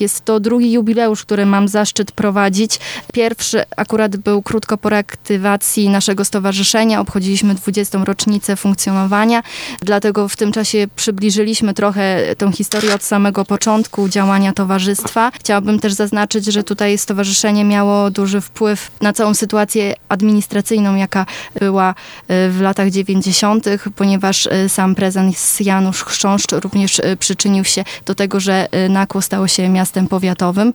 Jest to drugi jubileusz, który mam zaszczyt prowadzić. Pierwszy akurat był krótko po reaktywacji naszego stowarzyszenia. Obchodziliśmy 20. rocznicę funkcjonowania, dlatego w tym czasie przybliżyliśmy trochę tą historię od samego początku działania towarzystwa. Chciałabym też zaznaczyć, że tutaj stowarzyszenie miało duży wpływ na całą sytuację administracyjną, jaka była w latach 90., ponieważ sam prezes Janusz Chrząszcz również przyczynił się do tego, że Nakło stało się miastem powiatowym.